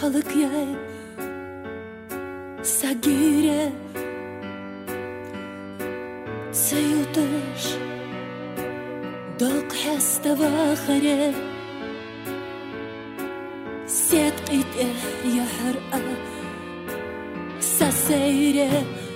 halăkyai sagire tsayutash doq hasta vakhare سيتقيت يا حرقة ساسيرة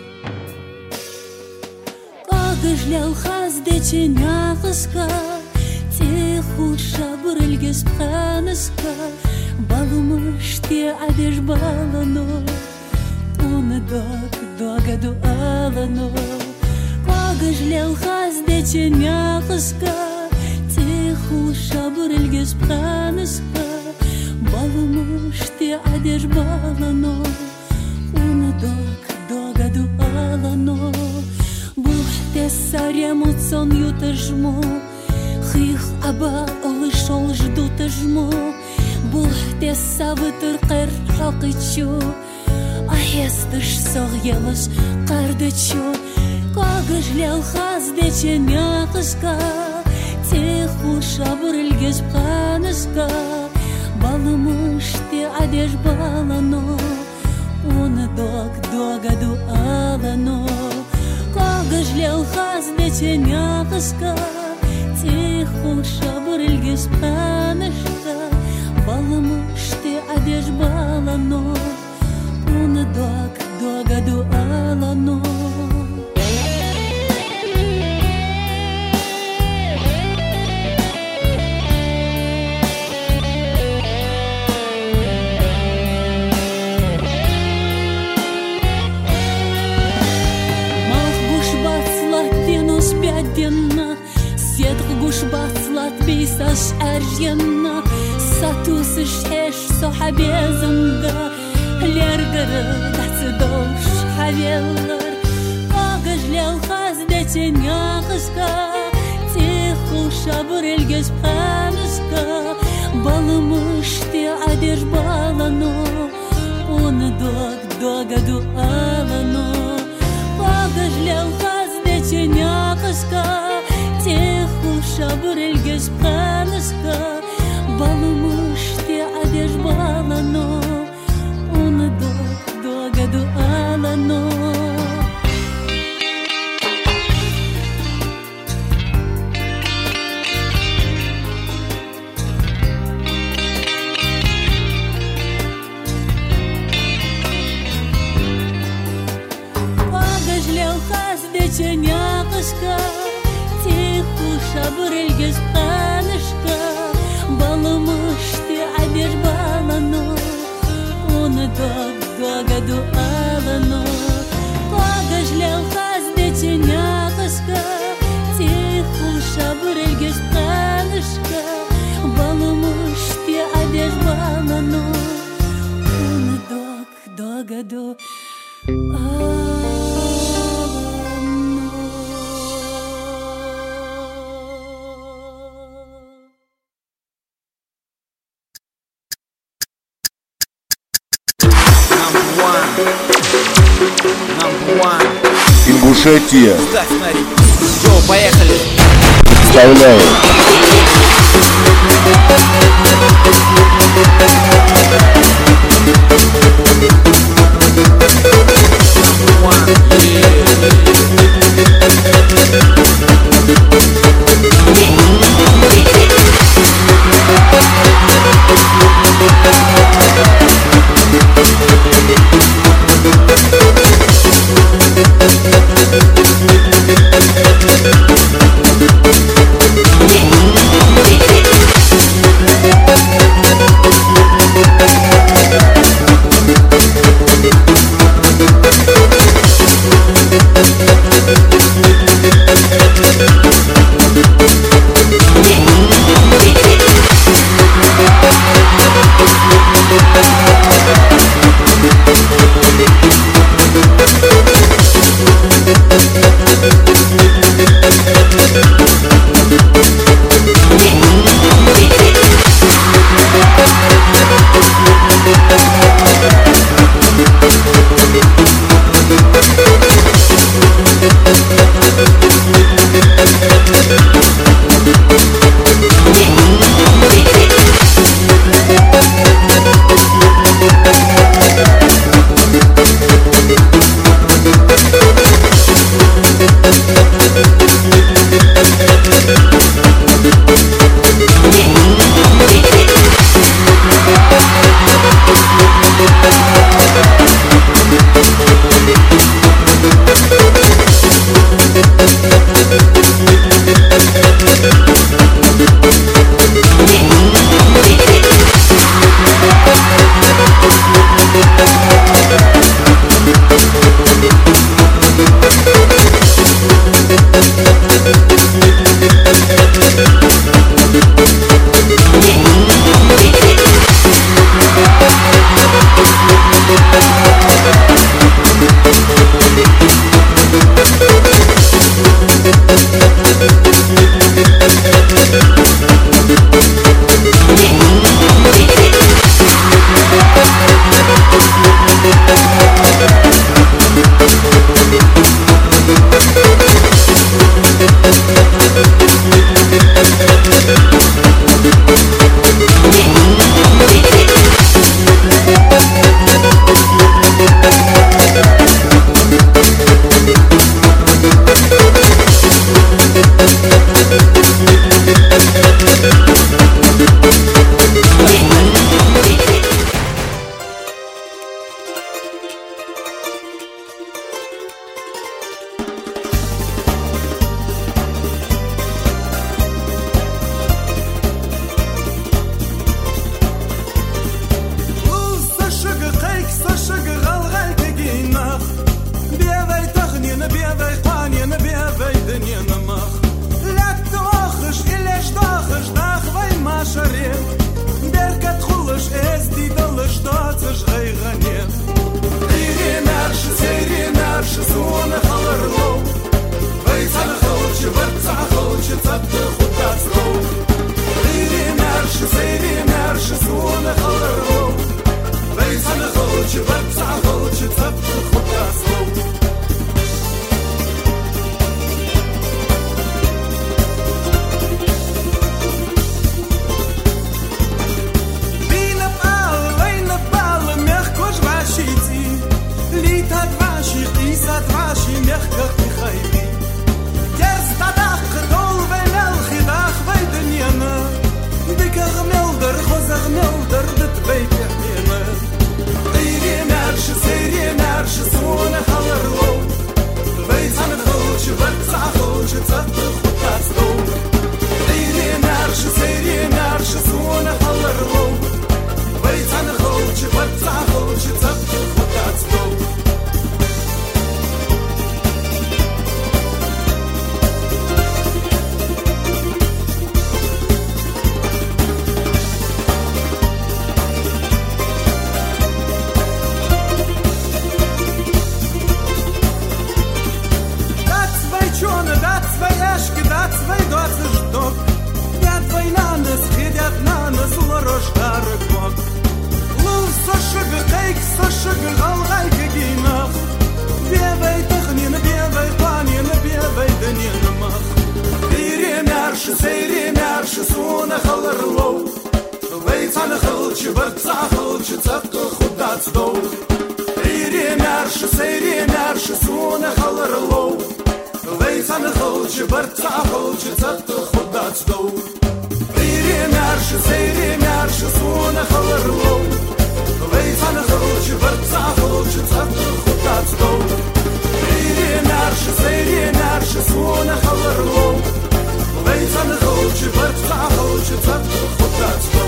قاقش لو خازدتي ناقصكا تيخو شابر القس بخانسكا بالمشتي عدش بالانو وندوك دوغا دو آلانو قاقش لو خازدتي ناقصكا تيخو شابر القس بخانسكا بالمشتي عدش بالانو وندوك دوغا دو آلانو بوحتي ساريا موتسون يوتجمو خيخ أبا أولشول جدو تجمو بوحتي سابتر قر حقيتشو أحيستش صغيلش قردتشو قاقش لو خازدتي ناقشكا تيخو شابر القش بخانشكا بالمشتي عدش بالانو وندوك دوغا دو آلانو قاقش لو خازدتي ناقشكا تيخو شابر القش بخانشكا بالمشتي عدش بالانو وندوك دوغا دو آلانو بيساش أرجينا ساتوسش إيش صحابي زندا ليرجر تحت دوش حبيلر قاقش لو خازدتي ناقشكا تيخو شابر القش بخانشكا بالمشتي عدش بالانو وندوك دوغا دو آلانو قاقش لو خازدتي ناقشكا تيخو شابر القش بخانشكا بالمشتي عدش بالانو وندوك دوغا دو آلانو قاقش لو خازدتي ناقشكا تيخو شابر القش بخانشكا بالمشتي عدش بالانو وندوك دوغا دو آلانو قاقش لو خازدتي ناقشكا تيخو شابر القش بخانشكا بالمشتي عدش بالانو وندوك دوغا دو Ингушетия. Ставь, смотри. Йоу, поехали. Вставляю. ci barțahul, ci țăptă hodați două. Ci barțahul, ci țapcă hodați două. Eire mear și sună halărălou. Veițanăhăl, ci barțahul, ci țapcă hodați două. Eire mear și sună halărălou. Veițanăhăl, ci barțahul, ci țapcă hodați două. Eire mear și sună halărălou. Veițanăhăl, ci barțahul, ci țapcă hodați două.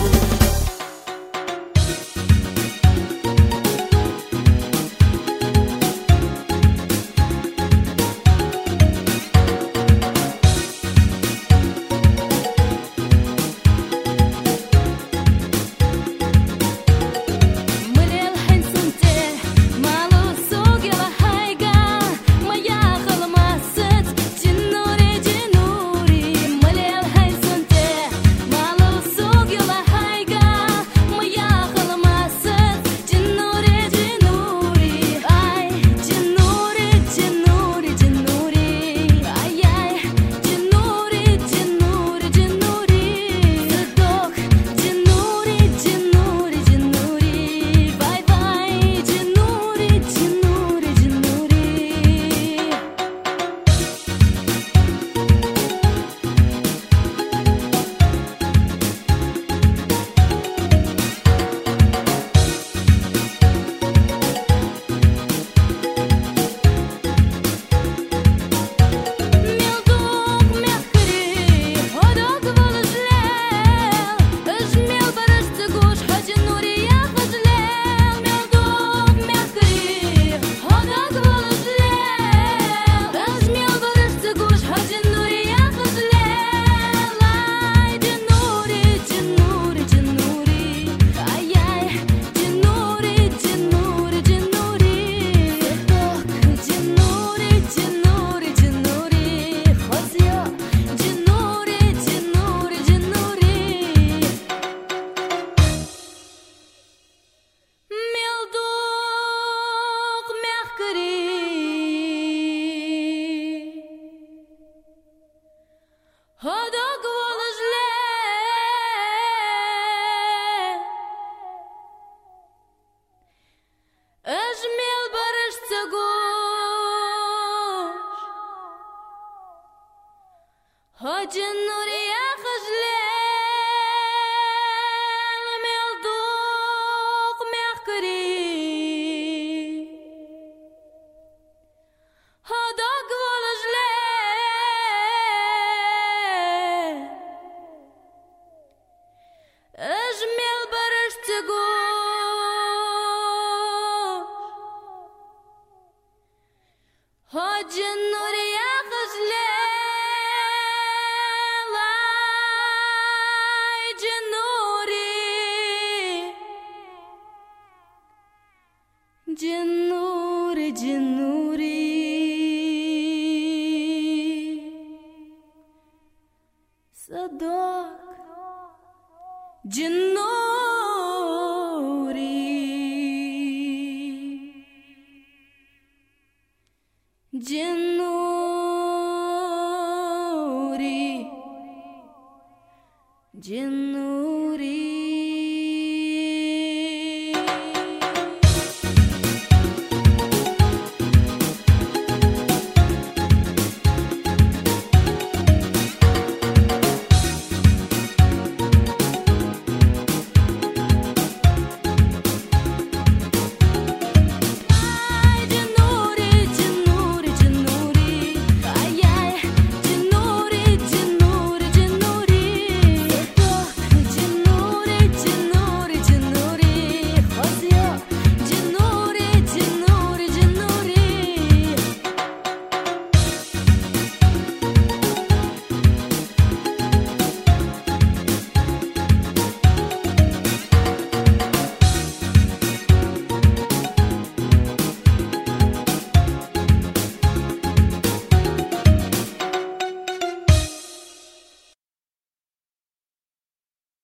Jinuri